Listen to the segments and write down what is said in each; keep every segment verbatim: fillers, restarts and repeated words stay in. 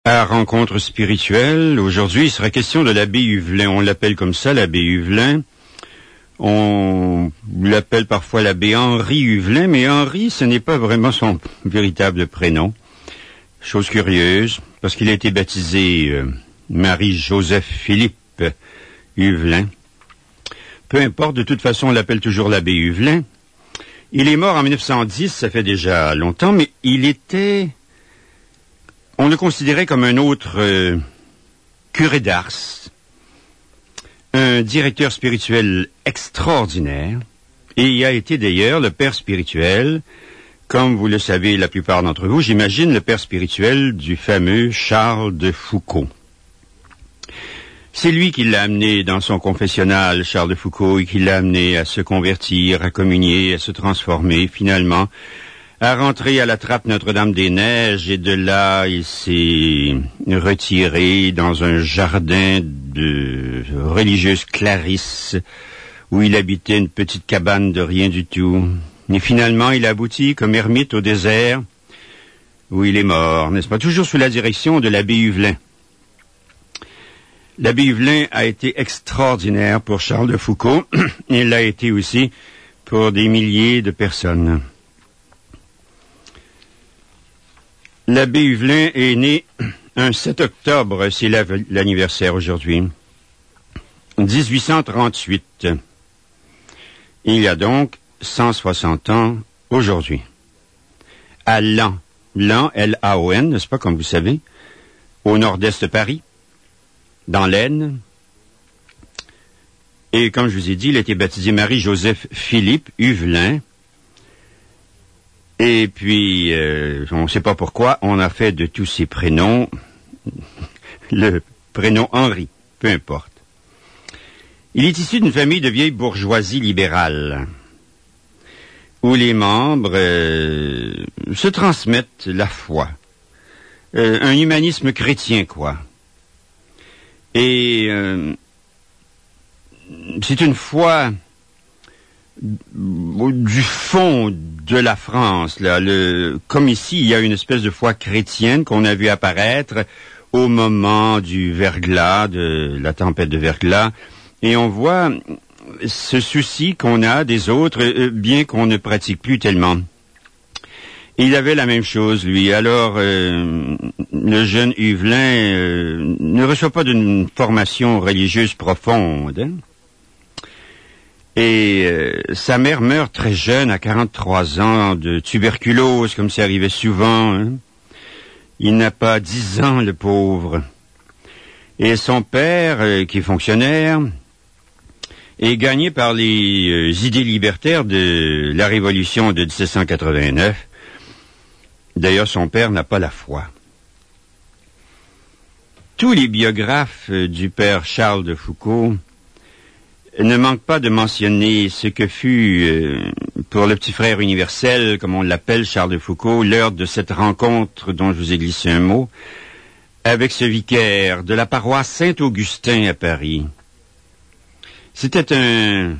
À Rencontre spirituelle, aujourd'hui, il sera question de l'abbé Huvelin. On l'appelle comme ça, l'abbé Huvelin. On l'appelle parfois l'abbé Henri Huvelin, mais Henri, ce n'est pas vraiment son véritable prénom. Chose curieuse, parce qu'il a été baptisé euh, Marie-Joseph-Philippe Huvelin. Peu importe, de toute façon, on l'appelle toujours l'abbé Huvelin. Il est mort en mille neuf cent dix, ça fait déjà longtemps, mais il était... On le considérait comme un autre euh, curé d'Ars, un directeur spirituel extraordinaire, et il a été d'ailleurs le père spirituel, comme vous le savez la plupart d'entre vous, j'imagine le père spirituel du fameux Charles de Foucauld. C'est lui qui l'a amené dans son confessionnal, Charles de Foucauld, et qui l'a amené à se convertir, à communier, à se transformer, finalement, à rentrer à la trappe Notre-Dame-des-Neiges, et de là, il s'est retiré dans un jardin de religieuses clarisses, où il habitait une petite cabane de rien du tout. Et finalement, il aboutit comme ermite au désert, où il est mort, n'est-ce pas, toujours sous la direction de l'abbé Huvelin. L'abbé Huvelin a été extraordinaire pour Charles de Foucauld, et il l'a été aussi pour des milliers de personnes. L'abbé Huvelin est né un sept octobre, c'est l'anniversaire aujourd'hui, dix-huit cent trente-huit. Il y a donc cent soixante ans aujourd'hui. À Laon, Laon, L A O N, n'est-ce pas, comme vous savez, au nord-est de Paris, dans l'Aisne. Et comme je vous ai dit, il a été baptisé Marie-Joseph-Philippe Huvelin. Et puis, euh, on ne sait pas pourquoi, on a fait de tous ces prénoms le prénom Henri, peu importe. Il est issu d'une famille de vieille bourgeoisie libérale, où les membres euh, se transmettent la foi, euh, un humanisme chrétien, quoi. Et euh, c'est une foi du fond de la France, là, le, comme ici, il y a une espèce de foi chrétienne qu'on a vu apparaître au moment du verglas, de la tempête de verglas, et on voit ce souci qu'on a des autres, bien qu'on ne pratique plus tellement. Et il avait la même chose, lui. Alors, euh, le jeune Huvelin euh, ne reçoit pas d'une formation religieuse profonde, hein? Et euh, sa mère meurt très jeune, à quarante-trois ans, de tuberculose, comme ça arrivait souvent, hein. Il n'a pas dix ans, le pauvre. Et son père, euh, qui est fonctionnaire, est gagné par les euh, idées libertaires de la Révolution de dix-sept cent quatre-vingt-neuf. D'ailleurs, son père n'a pas la foi. Tous les biographes euh, du père Charles de Foucauld ne manque pas de mentionner ce que fut, euh, pour le petit frère universel, comme on l'appelle, Charles de Foucauld, l'heure de cette rencontre dont je vous ai glissé un mot, avec ce vicaire de la paroisse Saint-Augustin à Paris. C'était un,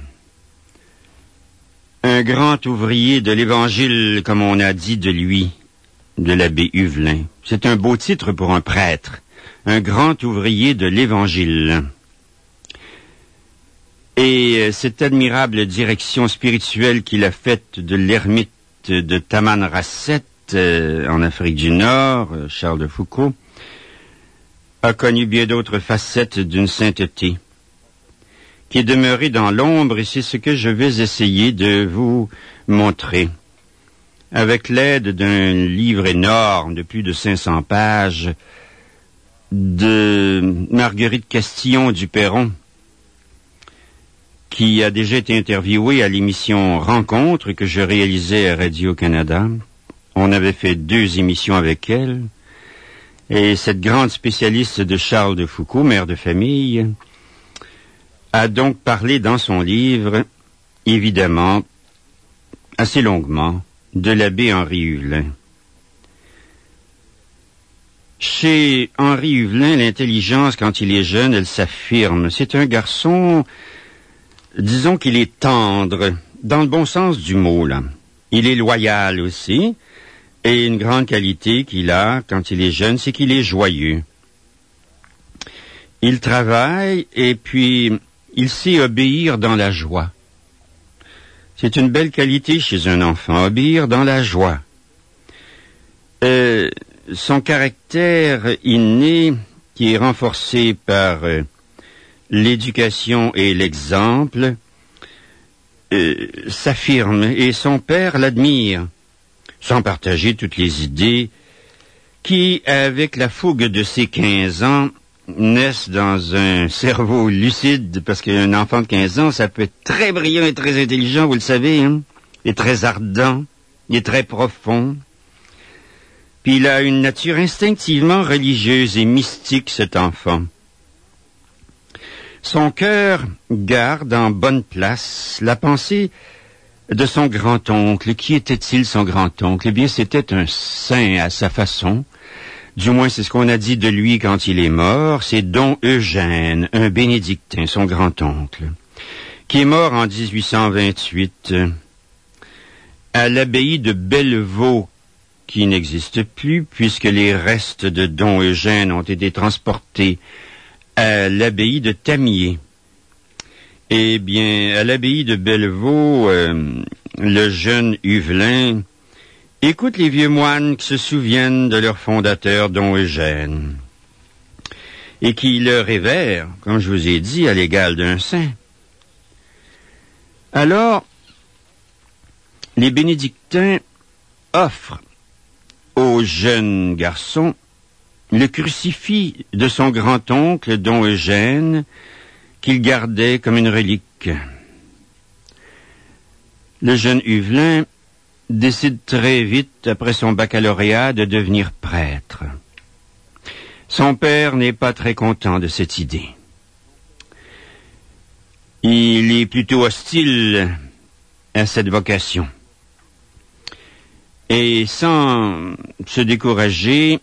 un grand ouvrier de l'Évangile, comme on a dit de lui, de l'abbé Huvelin. C'est un beau titre pour un prêtre, un grand ouvrier de l'Évangile. Et cette admirable direction spirituelle qu'il a faite de l'ermite de Tamanrasset, euh, en Afrique du Nord, Charles de Foucauld, a connu bien d'autres facettes d'une sainteté, qui est demeurée dans l'ombre, et c'est ce que je vais essayer de vous montrer, avec l'aide d'un livre énorme de plus de cinq cents pages, de Marguerite Castillon du Perron, qui a déjà été interviewée à l'émission Rencontre que je réalisais à Radio-Canada. On avait fait deux émissions avec elle. Et cette grande spécialiste de Charles de Foucauld, mère de famille, a donc parlé dans son livre, évidemment, assez longuement, de l'abbé Henri Huvelin. Chez Henri Huvelin, l'intelligence, quand il est jeune, elle s'affirme. C'est un garçon... Disons qu'il est tendre, dans le bon sens du mot, là. Il est loyal aussi, Et une grande qualité qu'il a quand il est jeune, c'est qu'il est joyeux. Il travaille et puis il sait obéir dans la joie. C'est une belle qualité chez un enfant, obéir dans la joie. Euh, son caractère inné, qui est renforcé par euh, l'éducation et l'exemple, euh, s'affirme et son père l'admire, sans partager toutes les idées qui, avec la fougue de ses quinze ans, naissent dans un cerveau lucide, parce qu'un enfant de quinze ans, ça peut être très brillant et très intelligent, vous le savez, hein, et très ardent, et très profond. Puis il a une nature instinctivement religieuse et mystique, cet enfant. Son cœur garde en bonne place la pensée de son grand-oncle. Qui était-il, son grand-oncle? Eh bien, c'était un saint à sa façon. Du moins, c'est ce qu'on a dit de lui quand il est mort. C'est Don Eugène, un bénédictin, son grand-oncle, qui est mort en dix-huit cent vingt-huit à l'abbaye de Bellevaux, qui n'existe plus, puisque les restes de Don Eugène ont été transportés à l'abbaye de Tamier. Eh bien, à l'abbaye de Bellevaux, euh, le jeune Huvelin écoute les vieux moines qui se souviennent de leur fondateur, Don Eugène, et qui le révèrent, comme je vous ai dit, à l'égal d'un saint. Alors, les bénédictins offrent au jeune garçon le crucifix de son grand-oncle, Don Eugène, qu'il gardait comme une relique. Le jeune Huvelin décide très vite, après son baccalauréat, de devenir prêtre. Son père n'est pas très content de cette idée. Il est plutôt hostile à cette vocation. Et sans se décourager,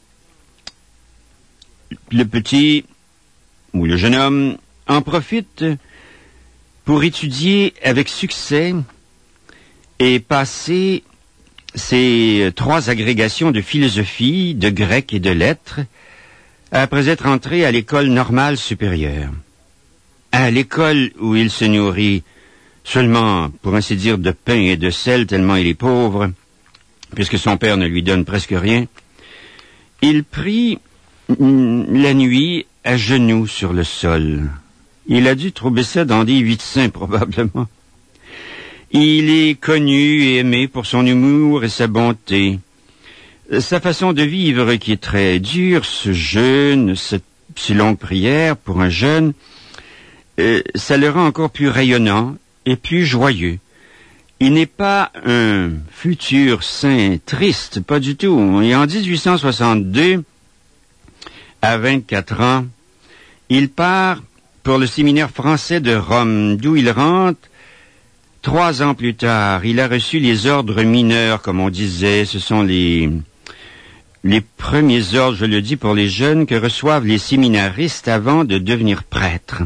le petit, ou le jeune homme, en profite pour étudier avec succès et passer ses trois agrégations de philosophie, de grec et de lettres, après être entré à l'école normale supérieure. À l'école où il se nourrit seulement, pour ainsi dire, de pain et de sel, tellement il est pauvre, puisque son père ne lui donne presque rien, il prie la nuit à genoux sur le sol. Il a dû trouver ça dans des huit saints, probablement. Il est connu et aimé pour son humour et sa bonté. Sa façon de vivre qui est très dure, ce jeûne, cette si longue prière pour un jeune, euh, ça le rend encore plus rayonnant et plus joyeux. Il n'est pas un futur saint triste, pas du tout. Et en dix-huit cent soixante-deux, à vingt-quatre ans, il part pour le séminaire français de Rome, d'où il rentre trois ans plus tard. Il a reçu les ordres mineurs, comme on disait. Ce sont les, les premiers ordres, je le dis pour les jeunes, que reçoivent les séminaristes avant de devenir prêtres.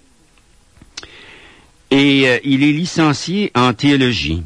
Et euh, il est licencié en théologie.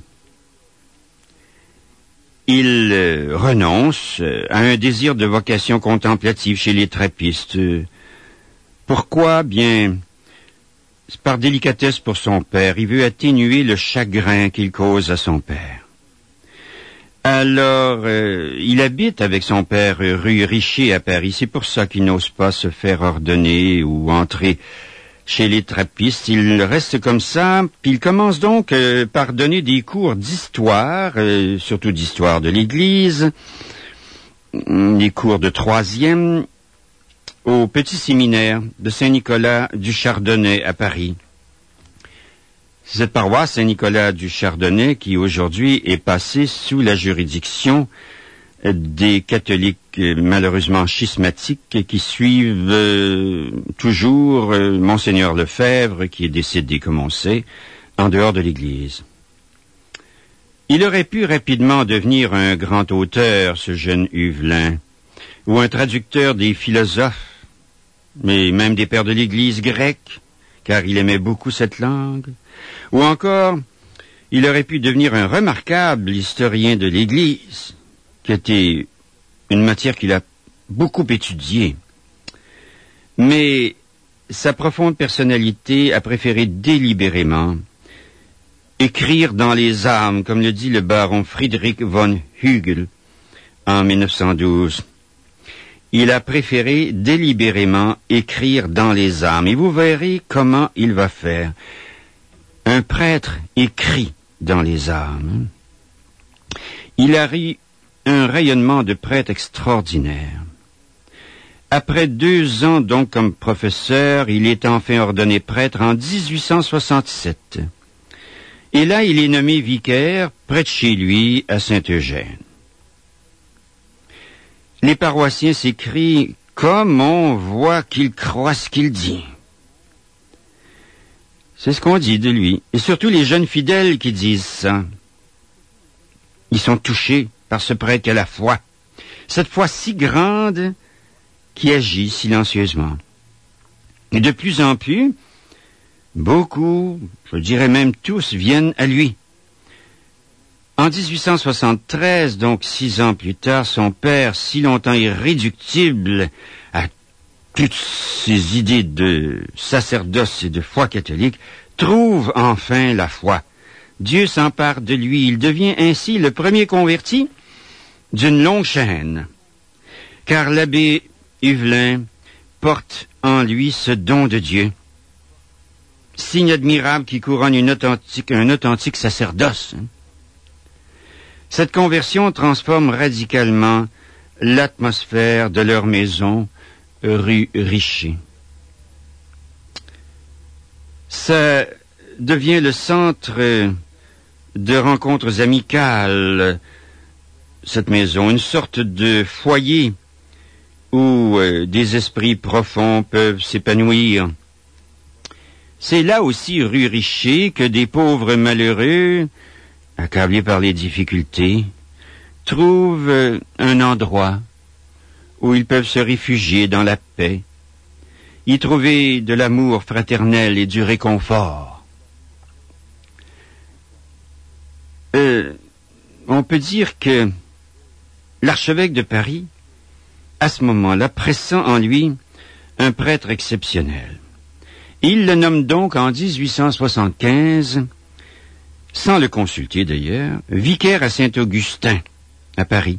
Il euh, renonce euh, à un désir de vocation contemplative chez les trappistes. Euh, pourquoi? Bien, c'est par délicatesse pour son père. Il veut atténuer le chagrin qu'il cause à son père. Alors, euh, il habite avec son père rue Richer à Paris. C'est pour ça qu'il n'ose pas se faire ordonner ou entrer chez les trappistes. Il reste comme ça, puis il commence donc euh, par donner des cours d'histoire, euh, surtout d'histoire de l'Église, des cours de troisième, au petit séminaire de Saint-Nicolas du Chardonnay à Paris. Cette paroisse Saint-Nicolas du Chardonnay qui aujourd'hui est passée sous la juridiction des catholiques malheureusement schismatiques qui suivent euh, toujours euh, Monseigneur Lefebvre, qui est décédé, comme on sait, en dehors de l'Église. Il aurait pu rapidement devenir un grand auteur, ce jeune Huvelin, ou un traducteur des philosophes, mais même des pères de l'Église grecque, car il aimait beaucoup cette langue, ou encore, il aurait pu devenir un remarquable historien de l'Église, qui était une matière qu'il a beaucoup étudiée. Mais sa profonde personnalité a préféré délibérément écrire dans les âmes, comme le dit le baron Friedrich von Hügel en mille neuf cent douze. Il a préféré délibérément écrire dans les âmes. Et vous verrez comment il va faire. Un prêtre écrit dans les âmes. Il a eu un rayonnement de prêtre extraordinaire. Après deux ans donc comme professeur, il est enfin ordonné prêtre en dix-huit cent soixante-sept. Et là, il est nommé vicaire près de chez lui à Saint-Eugène. Les paroissiens s'écrient « Comme on voit qu'il croit ce qu'il dit ». C'est ce qu'on dit de lui. Et surtout les jeunes fidèles qui disent ça. Ils sont touchés par ce prêtre qui a la foi. Cette foi si grande qui agit silencieusement. Et de plus en plus, beaucoup, je dirais même tous, viennent à lui. En dix-huit cent soixante-treize, donc six ans plus tard, son père, si longtemps irréductible à toutes ces idées de sacerdoce et de foi catholique, trouve enfin la foi. Dieu s'empare de lui. Il devient ainsi le premier converti d'une longue chaîne. Car l'abbé Huvelin porte en lui ce don de Dieu. Signe admirable qui couronne une authentique, un authentique sacerdoce. Cette conversion transforme radicalement l'atmosphère de leur maison, rue Richer. Ça devient le centre de rencontres amicales, cette maison, une sorte de foyer où euh, des esprits profonds peuvent s'épanouir. C'est là aussi, rue Richer, que des pauvres malheureux, accablés par les difficultés, trouvent euh, un endroit où ils peuvent se réfugier dans la paix, y trouver de l'amour fraternel et du réconfort. Euh, on peut dire que l'archevêque de Paris, à ce moment-là, pressent en lui un prêtre exceptionnel. Il le nomme donc en dix-huit cent soixante-quinze, sans le consulter d'ailleurs, vicaire à Saint-Augustin, à Paris.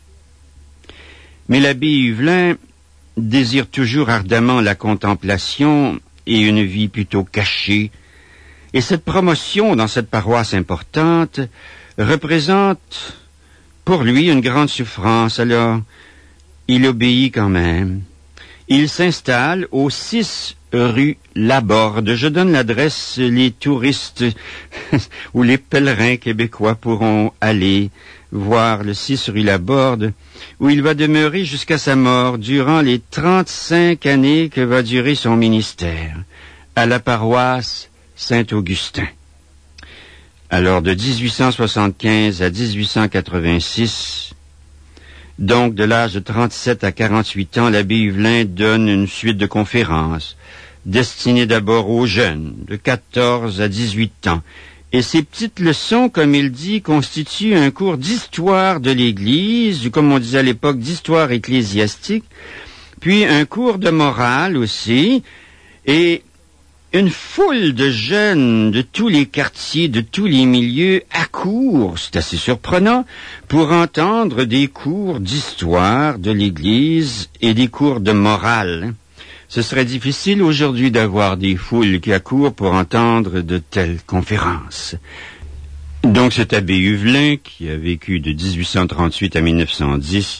Mais l'abbé Huvelin désire toujours ardemment la contemplation et une vie plutôt cachée, et cette promotion dans cette paroisse importante représente pour lui une grande souffrance. Alors, il obéit quand même. Il s'installe au six rue Laborde. Je donne l'adresse, les touristes ou les pèlerins québécois pourront aller voir le six rue Laborde, où il va demeurer jusqu'à sa mort durant les trente-cinq années que va durer son ministère, à la paroisse Saint-Augustin. Alors, de dix-huit cent soixante-quinze à dix-huit cent quatre-vingt-six, donc de l'âge de trente-sept à quarante-huit ans, l'abbé Huvelin donne une suite de conférences, destinées d'abord aux jeunes, de quatorze à dix-huit ans. Et ces petites leçons, comme il dit, constituent un cours d'histoire de l'Église, comme on disait à l'époque, d'histoire ecclésiastique, puis un cours de morale aussi, et une foule de jeunes de tous les quartiers, de tous les milieux accourent, c'est assez surprenant, pour entendre des cours d'histoire de l'Église et des cours de morale. Ce serait difficile aujourd'hui d'avoir des foules qui accourent pour entendre de telles conférences. Donc cet abbé Huvelin, qui a vécu de dix-huit cent trente-huit à mille neuf cent dix,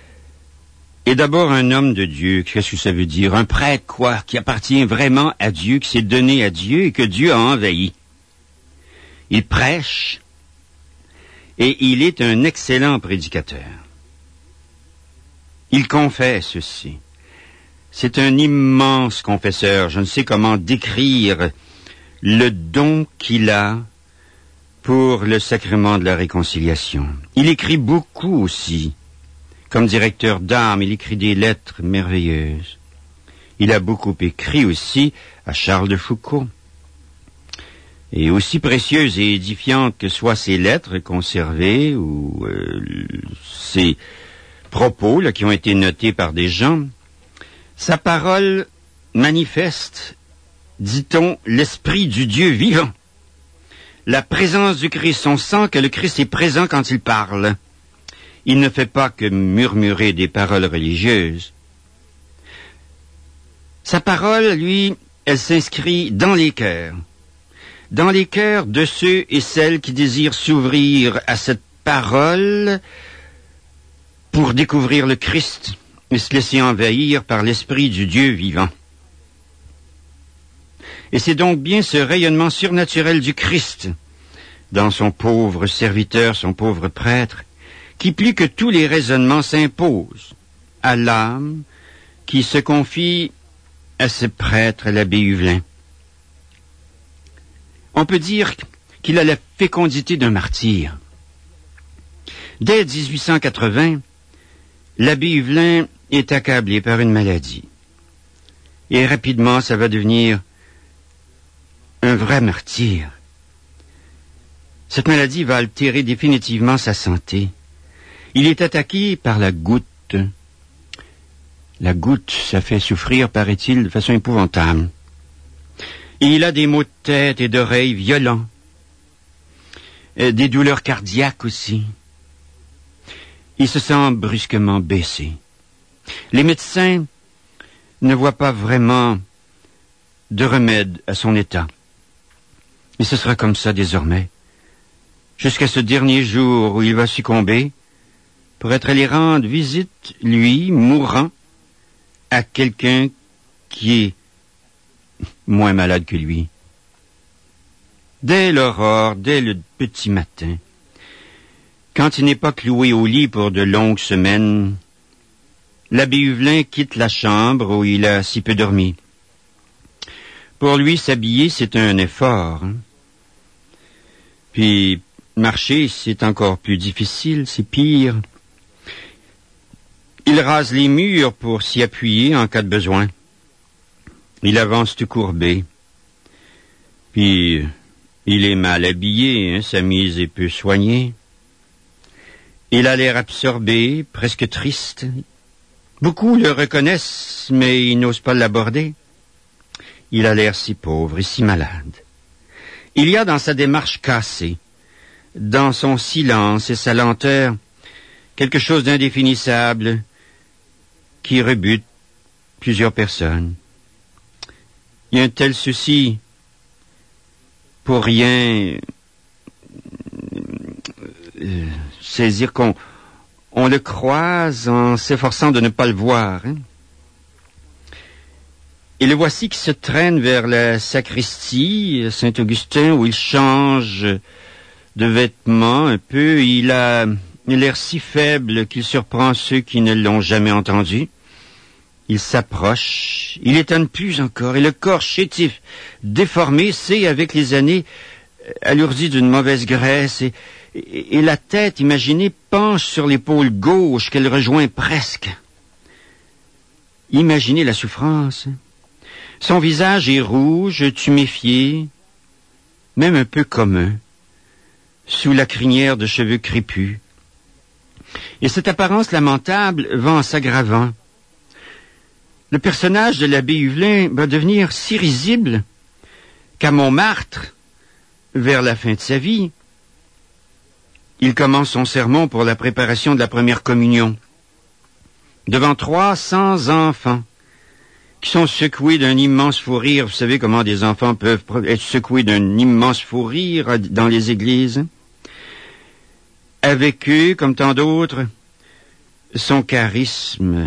est d'abord un homme de Dieu. Qu'est-ce que ça veut dire? Un prêtre, quoi, qui appartient vraiment à Dieu, qui s'est donné à Dieu et que Dieu a envahi. Il prêche et il est un excellent prédicateur. Il confesse aussi. C'est un immense confesseur. Je ne sais comment décrire le don qu'il a pour le sacrement de la réconciliation. Il écrit beaucoup aussi. Comme directeur d'âme, il écrit des lettres merveilleuses. Il a beaucoup écrit aussi à Charles de Foucault. Et aussi précieuses et édifiantes que soient ces lettres conservées ou euh, ces propos là, qui ont été notés par des gens, sa parole manifeste, dit-on, l'esprit du Dieu vivant. La présence du Christ, on sent que le Christ est présent quand il parle. Il ne fait pas que murmurer des paroles religieuses. Sa parole, lui, elle s'inscrit dans les cœurs. Dans les cœurs de ceux et celles qui désirent s'ouvrir à cette parole pour découvrir le Christ et se laisser envahir par l'Esprit du Dieu vivant. Et c'est donc bien ce rayonnement surnaturel du Christ, dans son pauvre serviteur, son pauvre prêtre, qui plus que tous les raisonnements s'impose à l'âme qui se confie à ce prêtre, l'abbé Huvelin. On peut dire qu'il a la fécondité d'un martyr. Dès dix-huit cent quatre-vingts, l'abbé Huvelin est accablé par une maladie. Et rapidement, ça va devenir un vrai martyr. Cette maladie va altérer définitivement sa santé. Il est attaqué par la goutte. La goutte, ça fait souffrir, paraît-il, de façon épouvantable. Et il a des maux de tête et d'oreilles violents. Euh, des douleurs cardiaques aussi. Il se sent brusquement baissé. Les médecins ne voient pas vraiment de remède à son état. Et ce sera comme ça désormais, jusqu'à ce dernier jour où il va succomber, pour être allé rendre visite, lui, mourant, à quelqu'un qui est moins malade que lui. Dès l'aurore, dès le petit matin, quand il n'est pas cloué au lit pour de longues semaines, l'abbé Huvelin quitte la chambre où il a si peu dormi. Pour lui, s'habiller, c'est un effort. Hein? Puis, marcher, c'est encore plus difficile, c'est pire. Il rase les murs pour s'y appuyer en cas de besoin. Il avance tout courbé. Puis, il est mal habillé, hein, sa mise est peu soignée. Il a l'air absorbé, presque triste. Beaucoup le reconnaissent, mais ils n'osent pas l'aborder. Il a l'air si pauvre et si malade. Il y a dans sa démarche cassée, dans son silence et sa lenteur, quelque chose d'indéfinissable qui rebute plusieurs personnes. Il y a un tel souci pour rien euh, saisir qu'on on le croise en s'efforçant de ne pas le voir. Hein? Et le voici qui se traîne vers la sacristie, Saint-Augustin, où il change de vêtements un peu. Il a l'air si faible qu'il surprend ceux qui ne l'ont jamais entendu. Il s'approche, il étonne plus encore, et le corps chétif, déformé, c'est, avec les années, alourdi d'une mauvaise graisse, et, et, et la tête, imaginez, penche sur l'épaule gauche qu'elle rejoint presque. Imaginez la souffrance. Son visage est rouge, tuméfié, même un peu commun, sous la crinière de cheveux crépus. Et cette apparence lamentable va en s'aggravant. Le personnage de l'abbé Huvelin va devenir si risible qu'à Montmartre, vers la fin de sa vie, il commence son sermon pour la préparation de la première communion, devant trois cents enfants, qui sont secoués d'un immense fou rire. Vous savez comment des enfants peuvent être secoués d'un immense fou rire dans les églises. Avec eux, comme tant d'autres, son charisme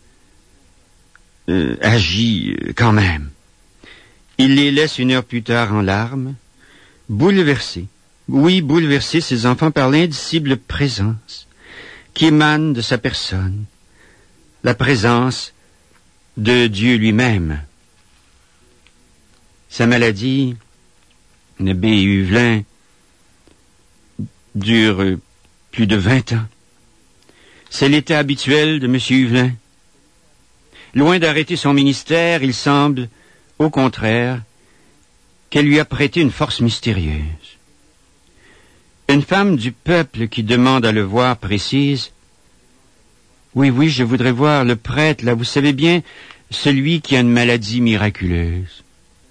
euh, agit quand même. Il les laisse une heure plus tard en larmes, bouleversés. Oui, bouleversés, ces enfants, par l'indicible présence qui émane de sa personne, la présence de Dieu lui-même. Sa maladie, l'abbé Huvelin, dure plus de vingt ans. C'est l'état habituel de M. Huvelin. Loin d'arrêter son ministère, il semble, au contraire, qu'elle lui a prêté une force mystérieuse. Une femme du peuple qui demande à le voir précise « Oui, oui, je voudrais voir le prêtre, là, vous savez bien, celui qui a une maladie miraculeuse. »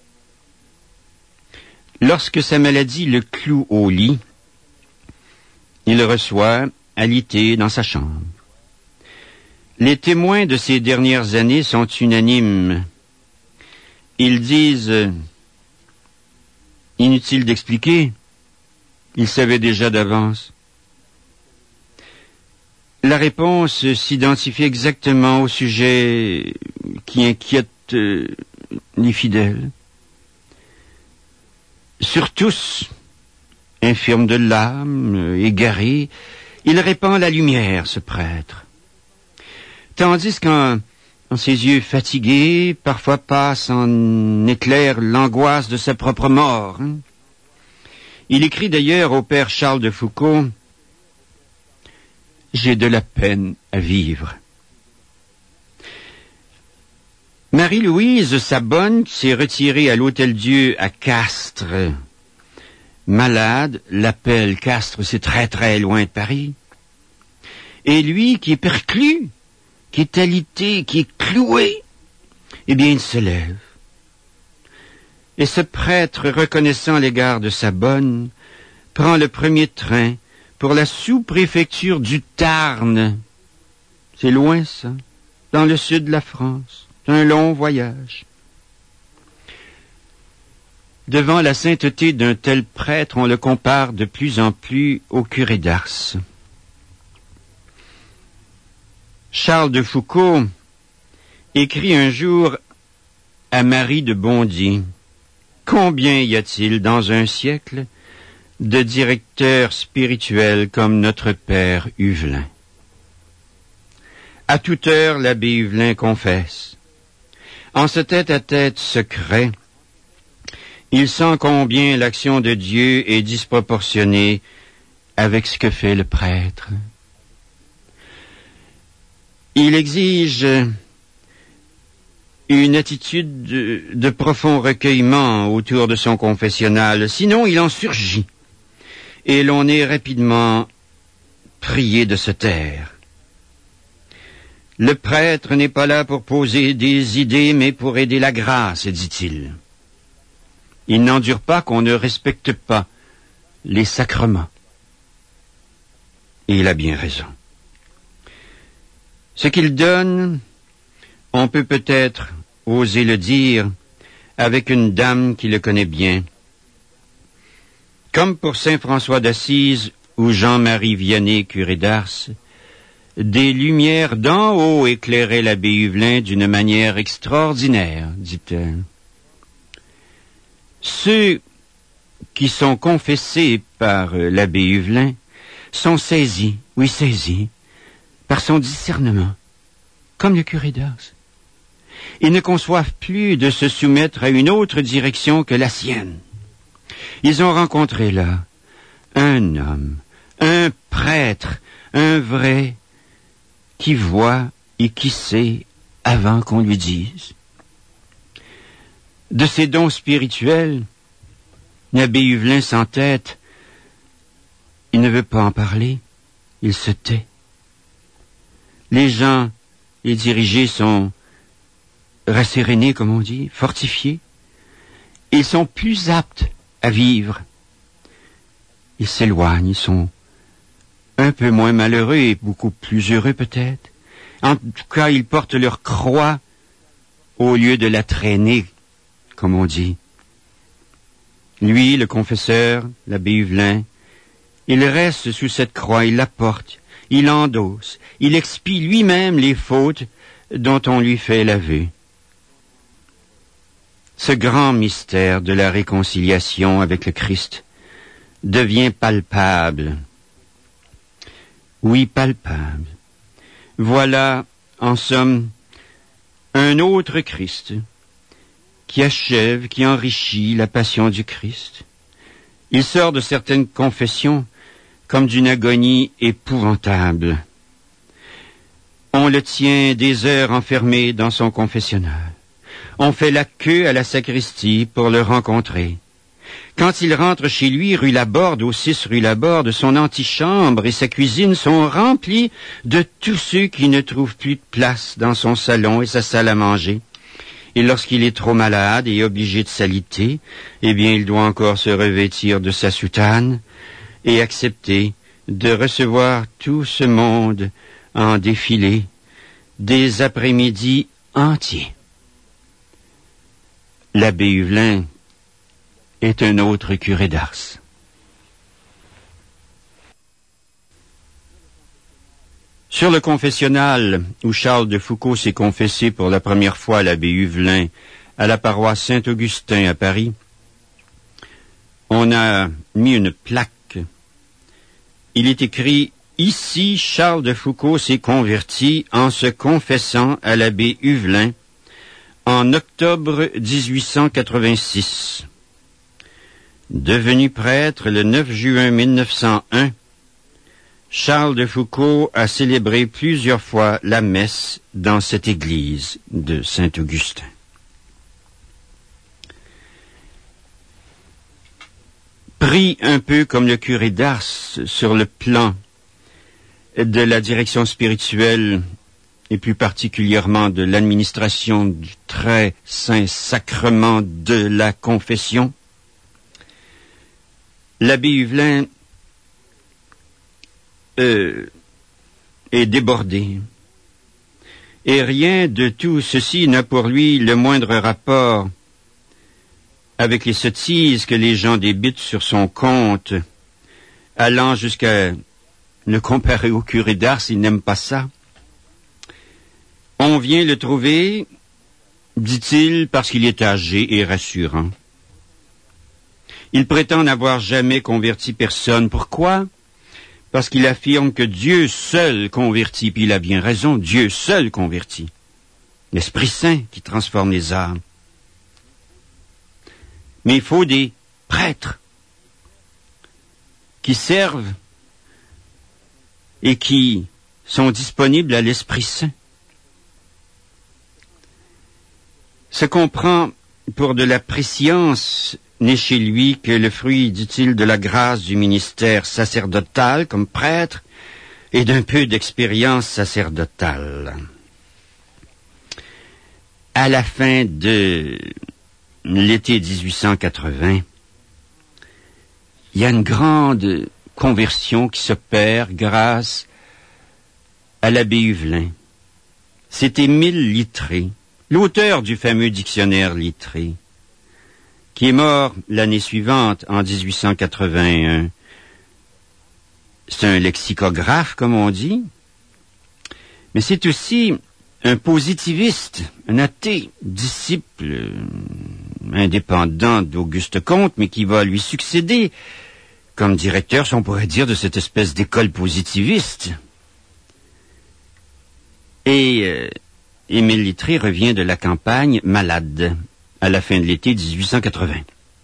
Lorsque sa maladie le cloue au lit, il le reçoit alité dans sa chambre. Les témoins de ces dernières années sont unanimes. Ils disent « Inutile d'expliquer, il savait déjà d'avance. » La réponse s'identifie exactement au sujet qui inquiète euh, les fidèles. Sur tous, infirme de l'âme, égaré, il répand la lumière, ce prêtre. Tandis qu'en en ses yeux fatigués, parfois passe en éclair l'angoisse de sa propre mort. Hein. Il écrit d'ailleurs au père Charles de Foucauld « J'ai de la peine à vivre ». Marie-Louise Sabonne s'est retirée à l'Hôtel-Dieu à Castres. Malade, l'appelle Castres, c'est très très loin de Paris. Et lui, qui est perclus, qui est alité, qui est cloué, eh bien, il se lève. Et ce prêtre, reconnaissant l'égard de Sabonne, prend le premier train pour la sous-préfecture du Tarn. C'est loin, ça, dans le sud de la France. C'est un long voyage. Devant la sainteté d'un tel prêtre, on le compare de plus en plus au curé d'Ars. Charles de Foucauld écrit un jour à Marie de Bondy « Combien y a-t-il dans un siècle de directeurs spirituels comme notre père Huvelin ?» À toute heure, l'abbé Huvelin confesse. En ce tête-à-tête secret, il sent combien l'action de Dieu est disproportionnée avec ce que fait le prêtre. Il exige une attitude de, de profond recueillement autour de son confessionnal, sinon il en surgit, et l'on est rapidement prié de se taire. Le prêtre n'est pas là pour poser des idées, mais pour aider la grâce, dit-il. Il n'endure pas qu'on ne respecte pas les sacrements. Et il a bien raison. Ce qu'il donne, on peut peut-être oser le dire avec une dame qui le connaît bien. Comme pour saint François d'Assise ou Jean-Marie Vianney, curé d'Ars, des lumières d'en haut éclairaient l'abbé Huvelin d'une manière extraordinaire, dit-elle. Ceux qui sont confessés par l'abbé Huvelin sont saisis, oui saisis, par son discernement, comme le curé d'Ars. Ils ne conçoivent plus de se soumettre à une autre direction que la sienne. Ils ont rencontré là un homme, un prêtre, un vrai, qui voit et qui sait avant qu'on lui dise. De ses dons spirituels, l'abbé Huvelin s'entête. Il ne veut pas en parler, il se tait. Les gens, les dirigés sont rassérénés, comme on dit, fortifiés. Ils sont plus aptes à vivre. Ils s'éloignent, ils sont un peu moins malheureux et beaucoup plus heureux peut-être. En tout cas, ils portent leur croix au lieu de la traîner, comme on dit. Lui, le confesseur, l'abbé Huvelin, il reste sous cette croix, il la porte, il endosse, il expie lui-même les fautes dont on lui fait l'aveu. Ce grand mystère de la réconciliation avec le Christ devient palpable. Oui, palpable. Voilà, en somme, un autre Christ qui achève, qui enrichit la passion du Christ. Il sort de certaines confessions comme d'une agonie épouvantable. On le tient des heures enfermé dans son confessionnal. On fait la queue à la sacristie pour le rencontrer. Quand il rentre chez lui, rue Laborde, au six rue Laborde, son antichambre et sa cuisine sont remplis de tous ceux qui ne trouvent plus de place dans son salon et sa salle à manger. Et lorsqu'il est trop malade et obligé de s'aliter, eh bien, il doit encore se revêtir de sa soutane et accepter de recevoir tout ce monde en défilé des après-midi entiers. L'abbé Huvelin est un autre curé d'Ars. Sur le confessionnal où Charles de Foucauld s'est confessé pour la première fois à l'abbé Huvelin à la paroisse Saint-Augustin à Paris, on a mis une plaque. Il est écrit « Ici, Charles de Foucauld s'est converti en se confessant à l'abbé Huvelin en octobre dix-huit cent quatre-vingt-six. Devenu prêtre le neuf juin mille neuf cent un, Charles de Foucauld a célébré plusieurs fois la messe dans cette église de Saint-Augustin. Pris un peu comme le curé d'Ars sur le plan de la direction spirituelle et plus particulièrement de l'administration du très saint sacrement de la confession, l'abbé Huvelin euh, est débordé. Et rien de tout ceci n'a pour lui le moindre rapport avec les sottises que les gens débitent sur son compte, allant jusqu'à le comparer au curé d'Ars, il n'aime pas ça. On vient le trouver, dit-il, parce qu'il est âgé et rassurant. Il prétend n'avoir jamais converti personne. Pourquoi? Parce qu'il affirme que Dieu seul convertit, puis il a bien raison, Dieu seul convertit. L'Esprit Saint qui transforme les âmes. Mais il faut des prêtres qui servent et qui sont disponibles à l'Esprit Saint. Ce qu'on prend pour de la prescience n'est chez lui que le fruit, dit-il, de la grâce du ministère sacerdotal comme prêtre et d'un peu d'expérience sacerdotale. À la fin de l'été dix-huit cent quatre-vingts, il y a une grande conversion qui s'opère grâce à l'abbé Huvelin. C'est Émile Littré, l'auteur du fameux dictionnaire Littré, qui est mort l'année suivante, en dix-huit cent quatre-vingt-un. C'est un lexicographe, comme on dit, mais c'est aussi un positiviste, un athée, disciple euh, indépendant d'Auguste Comte, mais qui va lui succéder comme directeur, si on pourrait dire, de cette espèce d'école positiviste. Et euh, Émile Littré revient de la campagne malade à la fin de l'été dix-huit cent quatre-vingts.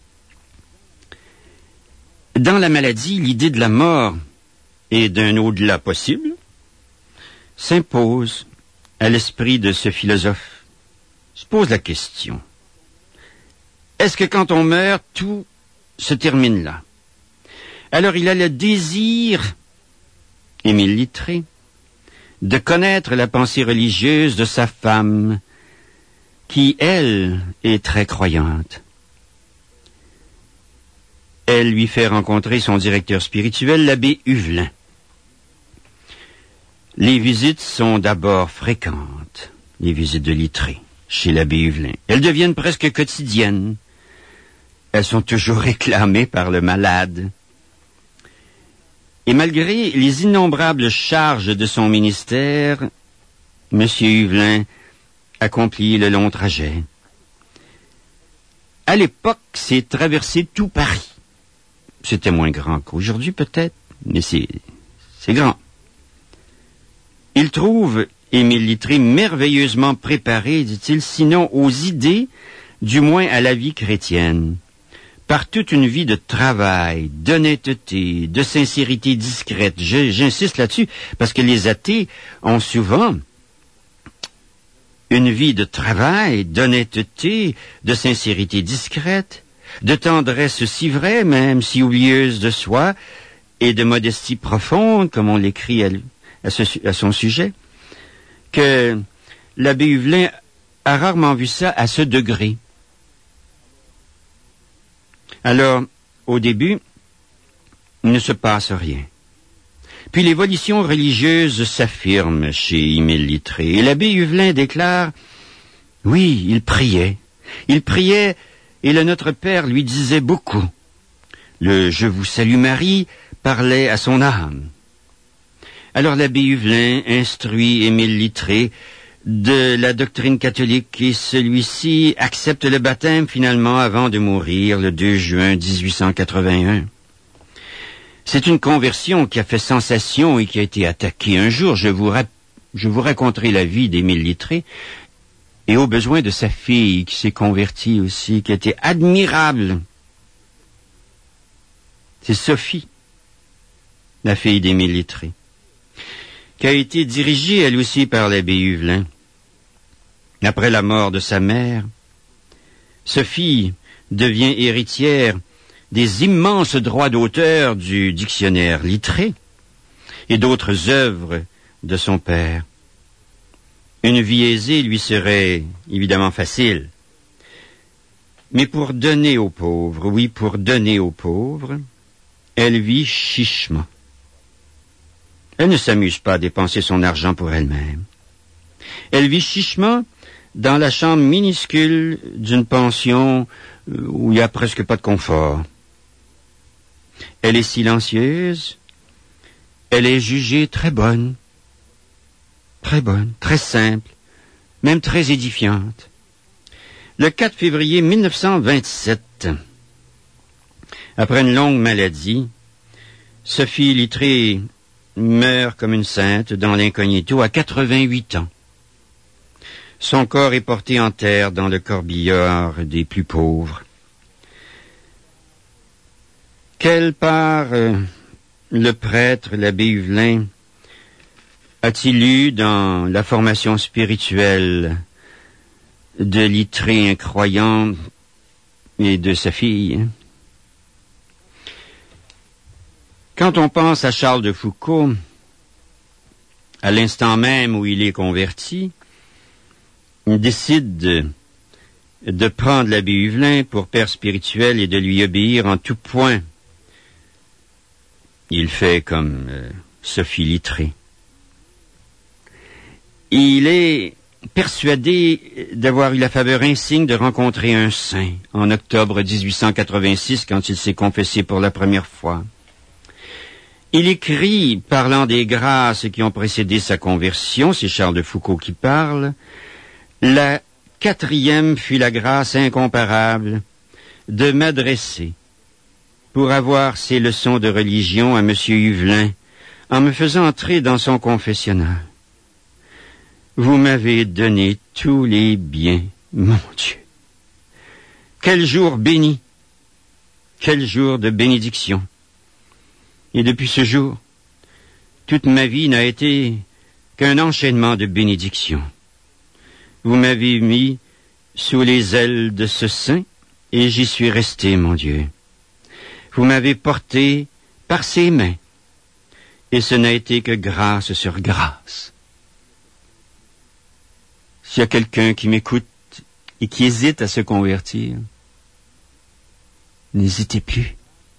Dans la maladie, l'idée de la mort et d'un au-delà possible s'impose à l'esprit de ce philosophe. Se pose la question: est-ce que quand on meurt, tout se termine là? Alors il a le désir, Émile Littré, de connaître la pensée religieuse de sa femme, qui, elle, est très croyante. Elle lui fait rencontrer son directeur spirituel, l'abbé Huvelin. Les visites sont d'abord fréquentes, les visites de Littré, chez l'abbé Huvelin. Elles deviennent presque quotidiennes. Elles sont toujours réclamées par le malade. Et malgré les innombrables charges de son ministère, M. Huvelin accomplit le long trajet. À l'époque, c'est traverser tout Paris. C'était moins grand qu'aujourd'hui peut-être, mais c'est, c'est grand. Il trouve Émile Littré merveilleusement préparé, dit-il, sinon aux idées, du moins à la vie chrétienne, par toute une vie de travail, d'honnêteté, de sincérité discrète. Je, j'insiste là-dessus, parce que les athées ont souvent une vie de travail, d'honnêteté, de sincérité discrète. de tendresse si vraie, même si oublieuse de soi, et de modestie profonde, comme on l'écrit à, à, ce, à son sujet, que l'abbé Huvelin a rarement vu ça à ce degré. Alors, au début, il ne se passe rien. Puis l'évolution religieuse s'affirme chez Émile Littré, et l'abbé Huvelin déclare « Oui, il priait. Il priait, et le Notre Père lui disait beaucoup. Le « Je vous salue Marie » parlait à son âme. » Alors l'abbé Huvelin instruit Émile Littré de la doctrine catholique, et celui-ci accepte le baptême finalement avant de mourir le deux juin dix-huit cent quatre-vingt-un. C'est une conversion qui a fait sensation et qui a été attaquée. Un jour, je vous, rap- je vous raconterai la vie d'Émile Littré et au besoin de sa fille qui s'est convertie aussi, qui a été admirable. C'est Sophie, la fille d'Émile Littré, qui a été dirigée elle aussi par l'abbé Huvelin. Après la mort de sa mère, Sophie devient héritière des immenses droits d'auteur du dictionnaire Littré et d'autres œuvres de son père. Une vie aisée lui serait évidemment facile. Mais pour donner aux pauvres, oui, pour donner aux pauvres, elle vit chichement. Elle ne s'amuse pas à dépenser son argent pour elle-même. Elle vit chichement dans la chambre minuscule d'une pension où il n'y a presque pas de confort. Elle est silencieuse, elle est jugée très bonne, très bonne, très simple, même très édifiante. Le quatre février mille neuf cent vingt-sept, après une longue maladie, Sophie Littré meurt comme une sainte dans l'incognito à quatre-vingt-huit ans. Son corps est porté en terre dans le corbillard des plus pauvres. Quelle part euh, le prêtre, l'abbé Huvelin, a-t-il eu dans la formation spirituelle de Littré incroyant et de sa fille? Quand on pense à Charles de Foucauld, à l'instant même où il est converti, il décide de, de prendre l'abbé Huvelin pour père spirituel et de lui obéir en tout point. Il fait comme euh, Sophie Littré. Il est persuadé d'avoir eu la faveur insigne de rencontrer un saint en octobre dix-huit cent quatre-vingt-six quand il s'est confessé pour la première fois. Il écrit, parlant des grâces qui ont précédé sa conversion, c'est Charles de Foucauld qui parle, « La quatrième fut la grâce incomparable de m'adresser pour avoir ses leçons de religion à M. Huvelin en me faisant entrer dans son confessionnal. Vous m'avez donné tous les biens, mon Dieu. Quel jour béni, quel jour de bénédiction. Et depuis ce jour, toute ma vie n'a été qu'un enchaînement de bénédictions. Vous m'avez mis sous les ailes de ce saint, et j'y suis resté, mon Dieu. Vous m'avez porté par ses mains, et ce n'a été que grâce sur grâce. S'il y a quelqu'un qui m'écoute et qui hésite à se convertir, n'hésitez plus.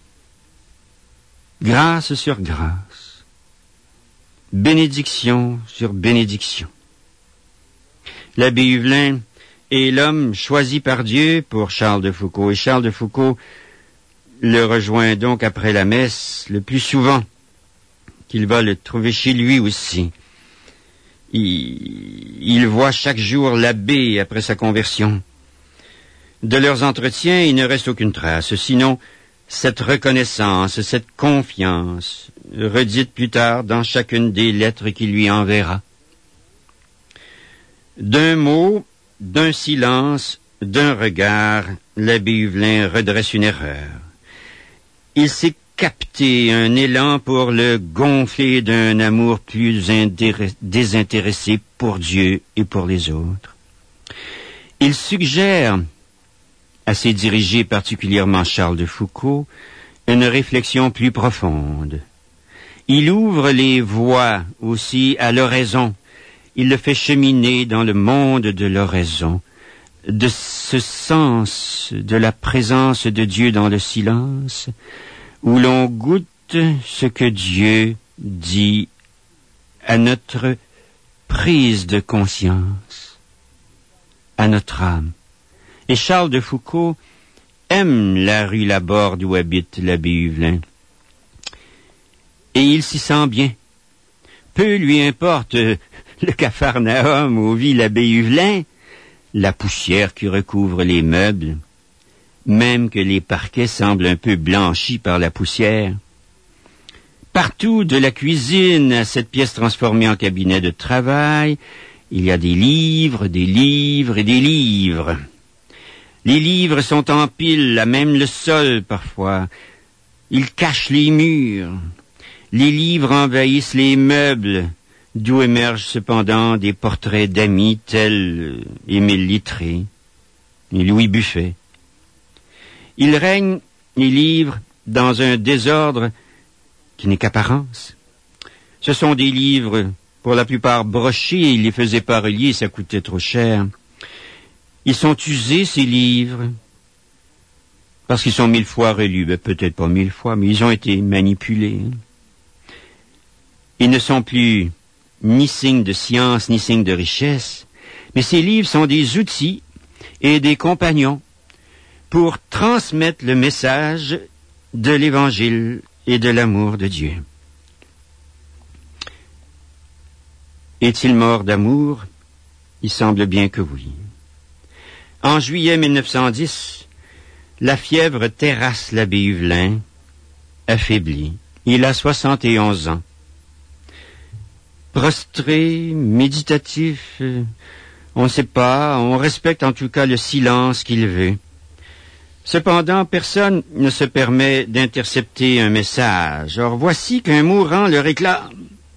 Grâce sur grâce, bénédiction sur bénédiction. L'abbé Huvelin est l'homme choisi par Dieu pour Charles de Foucauld, et Charles de Foucauld le rejoint donc après la messe le plus souvent, qu'il va le trouver chez lui aussi. Il, il voit chaque jour l'abbé après sa conversion. De leurs entretiens, il ne reste aucune trace, sinon cette reconnaissance, cette confiance, redite plus tard dans chacune des lettres qu'il lui enverra. D'un mot, d'un silence, d'un regard, l'abbé Huvelin redresse une erreur. Il s'est capté un élan pour le gonfler d'un amour plus indéré- désintéressé pour Dieu et pour les autres. Il suggère assez dirigé particulièrement Charles de Foucault, une réflexion plus profonde. Il ouvre les voies aussi à l'oraison. Il le fait cheminer dans le monde de l'oraison, de ce sens de la présence de Dieu dans le silence, où l'on goûte ce que Dieu dit à notre prise de conscience, à notre âme. Et Charles de Foucault aime la rue Laborde où habite l'abbé Huvelin. Et il s'y sent bien. Peu lui importe le Capharnaüm où vit l'abbé Huvelin, la poussière qui recouvre les meubles, même que les parquets semblent un peu blanchis par la poussière. Partout, de la cuisine à cette pièce transformée en cabinet de travail, il y a des livres, des livres et des livres. Les livres sont en pile, à même le sol parfois. Ils cachent les murs. Les livres envahissent les meubles, d'où émergent cependant des portraits d'amis tels Émile Littré et Louis Buffet. Il règne, les livres, dans un désordre qui n'est qu'apparence. Ce sont des livres, pour la plupart brochés, il les faisait pas relier, ça coûtait trop cher. Ils sont usés, ces livres, parce qu'ils sont mille fois relus. Ben, peut-être pas mille fois, mais ils ont été manipulés. Ils ne sont plus ni signes de science, ni signes de richesse, mais ces livres sont des outils et des compagnons pour transmettre le message de l'Évangile et de l'amour de Dieu. Est-il mort d'amour? Il semble bien que oui. En juillet mille neuf cent dix, la fièvre terrasse l'abbé Huvelin, affaibli. Il a soixante et onze ans. Prostré, méditatif, euh, on ne sait pas, on respecte en tout cas le silence qu'il veut. Cependant, personne ne se permet d'intercepter un message. Or, voici qu'un mourant le réclame.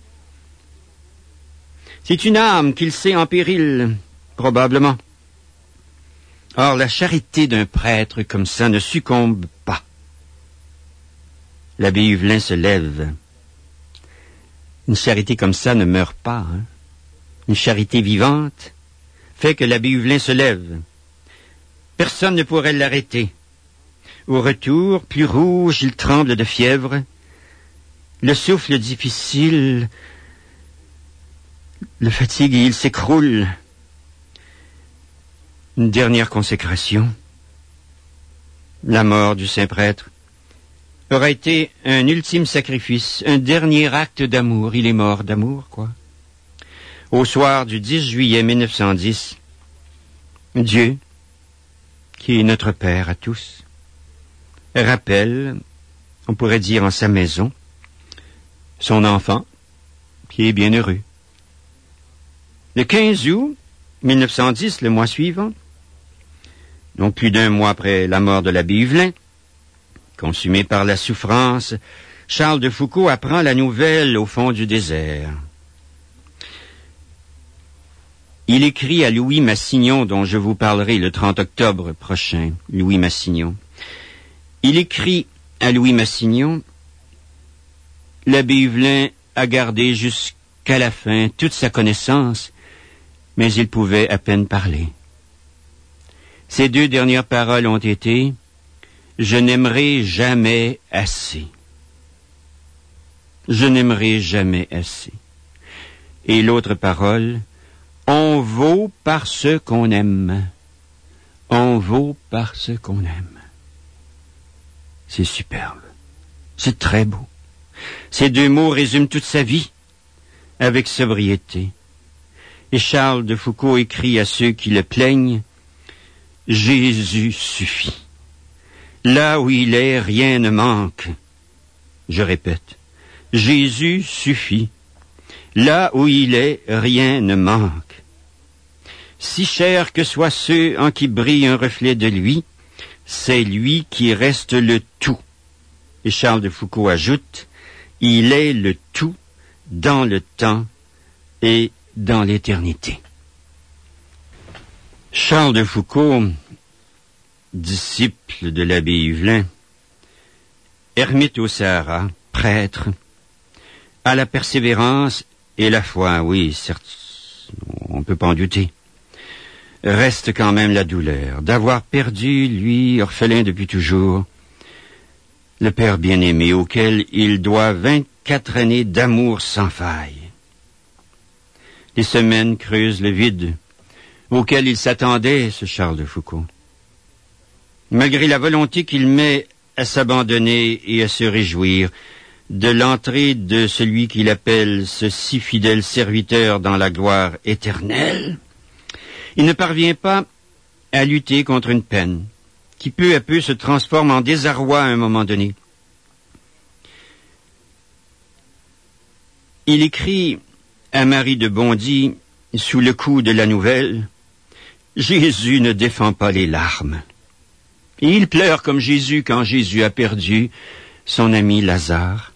C'est une âme qu'il sait en péril, probablement. Or, la charité d'un prêtre comme ça ne succombe pas. L'abbé Huvelin se lève. Une charité comme ça ne meurt pas. Hein? Une charité vivante fait que l'abbé Huvelin se lève. Personne ne pourrait l'arrêter. Au retour, plus rouge, il tremble de fièvre. Le souffle difficile le fatigue et il s'écroule. Une dernière consécration. La mort du saint prêtre aura été un ultime sacrifice, un dernier acte d'amour. Il est mort d'amour, quoi. Au soir du dix juillet mille neuf cent dix, Dieu, qui est notre Père à tous, rappelle, on pourrait dire en sa maison, son enfant, qui est bien heureux. Le quinze août mille neuf cent dix, le mois suivant, donc plus d'un mois après la mort de l'abbé Huvelin, consumé par la souffrance, Charles de Foucault apprend la nouvelle au fond du désert. Il écrit à Louis Massignon, dont je vous parlerai le trente octobre prochain, Louis Massignon. Il écrit à Louis Massignon, « L'abbé Huvelin a gardé jusqu'à la fin toute sa connaissance, mais il pouvait à peine parler. » Ces deux dernières paroles ont été « Je n'aimerai jamais assez. » Je n'aimerai jamais assez. Et l'autre parole, « On vaut parce qu'on aime. On vaut parce qu'on aime. » C'est superbe. C'est très beau. Ces deux mots résument toute sa vie, avec sobriété. Et Charles de Foucault écrit à ceux qui le plaignent, « Jésus suffit. Là où il est, rien ne manque. » Je répète, « Jésus suffit. Là où il est, rien ne manque. Si cher que soient ceux en qui brille un reflet de lui, c'est lui qui reste le tout. » Et Charles de Foucault ajoute, « Il est le tout dans le temps et dans l'éternité. » Charles de Foucault disciple de l'abbé Huvelin, ermite au Sahara, prêtre, à la persévérance et la foi, oui, certes, on ne peut pas en douter. Reste quand même la douleur d'avoir perdu, lui, orphelin depuis toujours, le père bien-aimé auquel il doit vingt-quatre années d'amour sans faille. Les semaines creusent le vide auquel il s'attendait, ce Charles de Foucauld. Malgré la volonté qu'il met à s'abandonner et à se réjouir de l'entrée de celui qu'il appelle ce si fidèle serviteur dans la gloire éternelle, il ne parvient pas à lutter contre une peine qui peu à peu se transforme en désarroi à un moment donné. Il écrit à Marie de Bondy, sous le coup de la nouvelle, « Jésus ne défend pas les larmes. » Et il pleure comme Jésus quand Jésus a perdu son ami Lazare.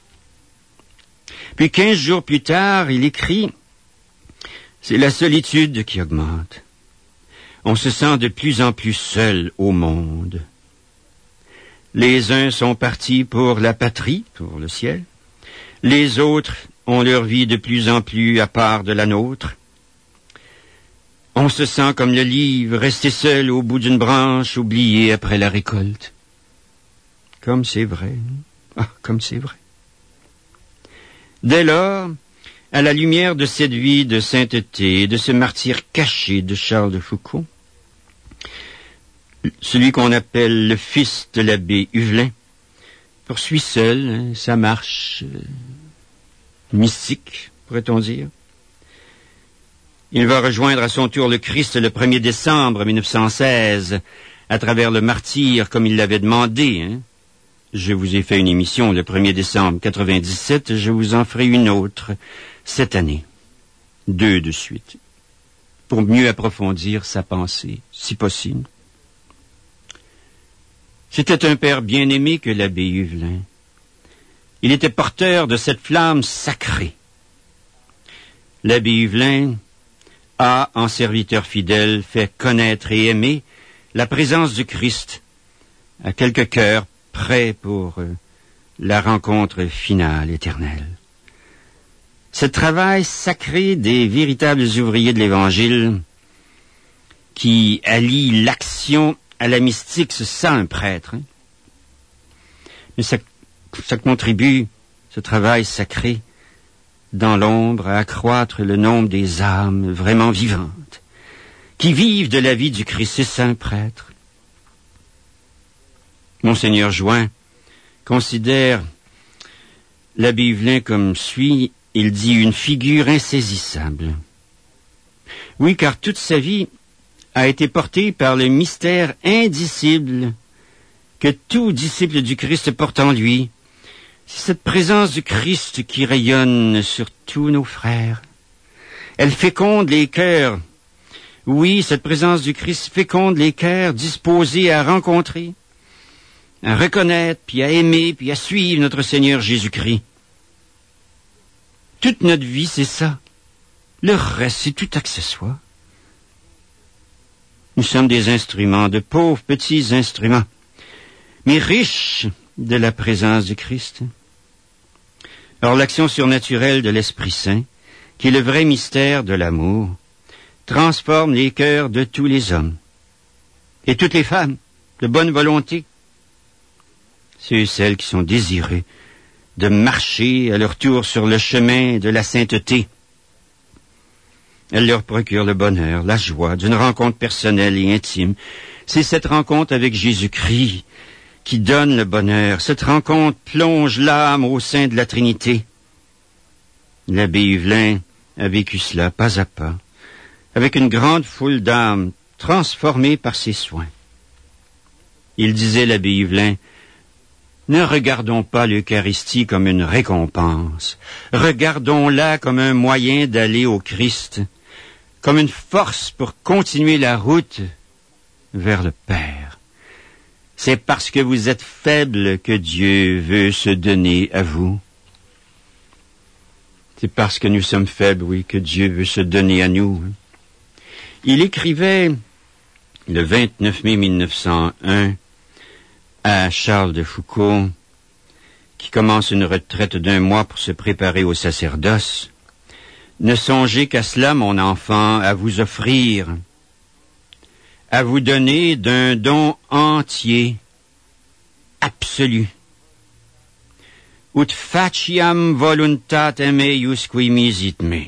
Puis quinze jours plus tard, il écrit, « C'est la solitude qui augmente. On se sent de plus en plus seul au monde. Les uns sont partis pour la patrie, pour le ciel. Les autres ont leur vie de plus en plus à part de la nôtre. On se sent comme le livre resté seul au bout d'une branche, oublié après la récolte. Comme c'est vrai. Ah, comme c'est vrai. » Dès lors, à la lumière de cette vie de sainteté et de ce martyre caché de Charles de Foucauld, celui qu'on appelle le fils de l'abbé Huvelin poursuit seul hein, sa marche euh, mystique, pourrait-on dire. Il va rejoindre à son tour le Christ le premier décembre mille neuf cent seize à travers le martyre comme il l'avait demandé. Hein. Je vous ai fait une émission le premier décembre quatre-vingt-dix-sept, je vous en ferai une autre cette année, deux de suite, pour mieux approfondir sa pensée, si possible. C'était un père bien-aimé que l'abbé Huvelin. Il était porteur de cette flamme sacrée. L'abbé Huvelin a, en serviteur fidèle, fait connaître et aimer la présence du Christ à quelques cœurs prêts pour euh, la rencontre finale éternelle. Ce travail sacré des véritables ouvriers de l'Évangile qui allie l'action à la mystique, c'est ça un prêtre. Hein? Mais ça, ça contribue, ce travail sacré, dans l'ombre, à accroître le nombre des âmes vraiment vivantes, qui vivent de la vie du Christ, c'est ça un prêtre. Monseigneur Join considère l'abbé Huvelin comme suit, il dit une figure insaisissable. Oui, car toute sa vie a été portée par le mystère indicible que tout disciple du Christ porte en lui. C'est cette présence du Christ qui rayonne sur tous nos frères. Elle féconde les cœurs. Oui, cette présence du Christ féconde les cœurs disposés à rencontrer, à reconnaître, puis à aimer, puis à suivre notre Seigneur Jésus-Christ. Toute notre vie, c'est ça. Le reste, c'est tout accessoire. Nous sommes des instruments, de pauvres petits instruments, mais riches de la présence du Christ. Alors l'action surnaturelle de l'Esprit Saint, qui est le vrai mystère de l'amour, transforme les cœurs de tous les hommes et toutes les femmes de bonne volonté. Ceux et celles qui sont désireux de marcher à leur tour sur le chemin de la sainteté. Elle leur procure le bonheur, la joie d'une rencontre personnelle et intime. C'est cette rencontre avec Jésus-Christ qui donne le bonheur. Cette rencontre plonge l'âme au sein de la Trinité. L'abbé Huvelin a vécu cela pas à pas, avec une grande foule d'âmes transformées par ses soins. Il disait, l'abbé Huvelin, « Ne regardons pas l'Eucharistie comme une récompense. Regardons-la comme un moyen d'aller au Christ, comme une force pour continuer la route vers le Père. C'est parce que vous êtes faible que Dieu veut se donner à vous. C'est parce que nous sommes faibles, oui, que Dieu veut se donner à nous. » Il écrivait le vingt-neuf mai mille neuf cent un, à Charles de Foucauld, qui commence une retraite d'un mois pour se préparer au sacerdoce. Ne songez qu'à cela, mon enfant, à vous offrir, à vous donner d'un don entier, absolu. Ut faciam voluntatem eius qui misit me.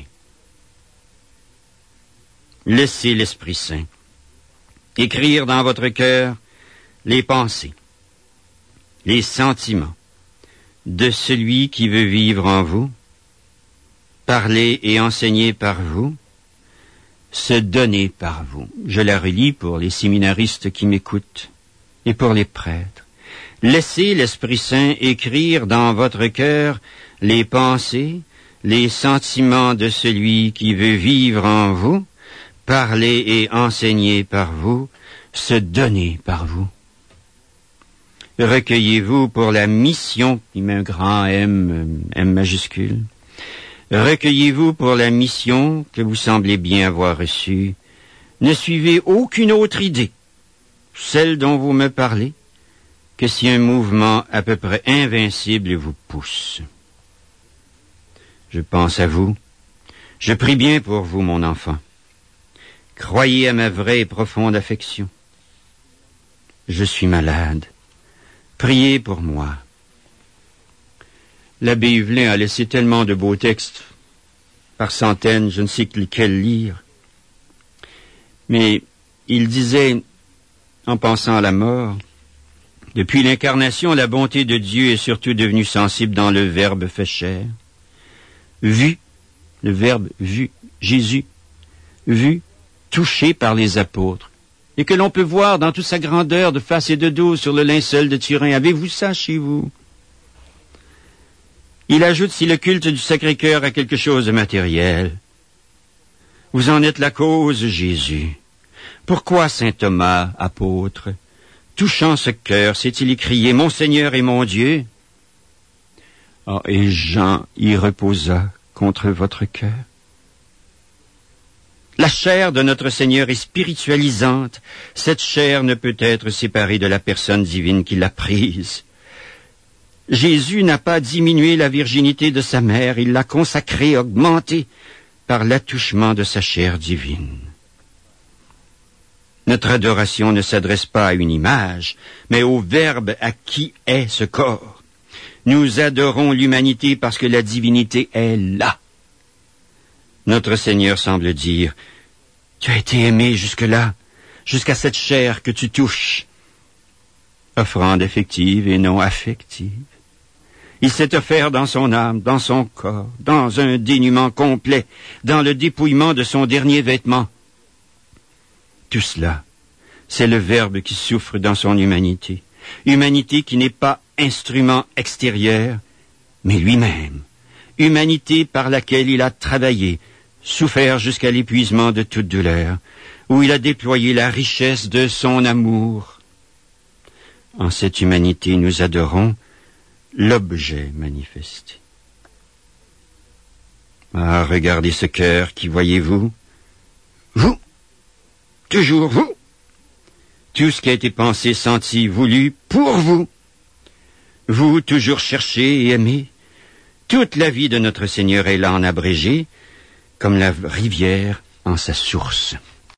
Laissez l'Esprit Saint écrire dans votre cœur les pensées, les sentiments de celui qui veut vivre en vous, parler et enseigner par vous, se donner par vous. Je la relis pour les séminaristes qui m'écoutent et pour les prêtres. Laissez l'Esprit Saint écrire dans votre cœur les pensées, les sentiments de celui qui veut vivre en vous, parler et enseigner par vous, se donner par vous. Recueillez-vous pour la mission, il met un grand M, M majuscule. Recueillez-vous pour la mission que vous semblez bien avoir reçue. Ne suivez aucune autre idée, celle dont vous me parlez, que si un mouvement à peu près invincible vous pousse. Je pense à vous. Je prie bien pour vous, mon enfant. Croyez à ma vraie et profonde affection. Je suis malade. Priez pour moi. L'abbé Huvelin a laissé tellement de beaux textes, par centaines, je ne sais lequel lire. Mais il disait, en pensant à la mort, depuis l'incarnation, la bonté de Dieu est surtout devenue sensible dans le Verbe fait chair. Vu, le Verbe vu, Jésus, vu, touché par les apôtres, et que l'on peut voir dans toute sa grandeur de face et de dos sur le linceul de Turin. Avez-vous ça chez vous? Il ajoute, si le culte du Sacré-Cœur a quelque chose de matériel, vous en êtes la cause, Jésus. Pourquoi saint Thomas, apôtre, touchant ce cœur, s'est-il écrié « Mon Seigneur et mon Dieu » oh, et Jean y reposa contre votre cœur. La chair de notre Seigneur est spiritualisante. Cette chair ne peut être séparée de la personne divine qui l'a prise. Jésus n'a pas diminué la virginité de sa mère, il l'a consacrée, augmentée par l'attouchement de sa chair divine. Notre adoration ne s'adresse pas à une image, mais au Verbe à qui est ce corps. Nous adorons l'humanité parce que la divinité est là. Notre Seigneur semble dire, « Tu as été aimé jusque-là, jusqu'à cette chair que tu touches. » Offrande affective et non affective. Il s'est offert dans son âme, dans son corps, dans un dénuement complet, dans le dépouillement de son dernier vêtement. Tout cela, c'est le Verbe qui souffre dans son humanité. Humanité qui n'est pas instrument extérieur, mais lui-même. Humanité par laquelle il a travaillé, souffert jusqu'à l'épuisement de toute douleur, où il a déployé la richesse de son amour. En cette humanité, nous adorons l'objet manifesté. Ah, regardez ce cœur qui, voyez-vous, vous, toujours vous, tout ce qui a été pensé, senti, voulu pour vous, vous toujours cherché et aimé, toute la vie de notre Seigneur est là en abrégé, comme la rivière en sa source.